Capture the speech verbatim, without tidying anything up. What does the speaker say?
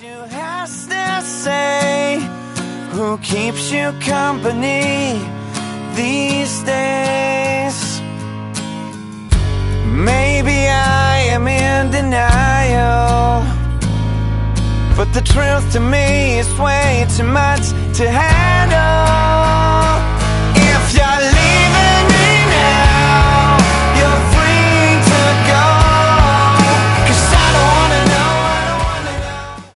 You has to say who keeps you company these days. Maybe I am in denial, but the truth to me is way too much to handle.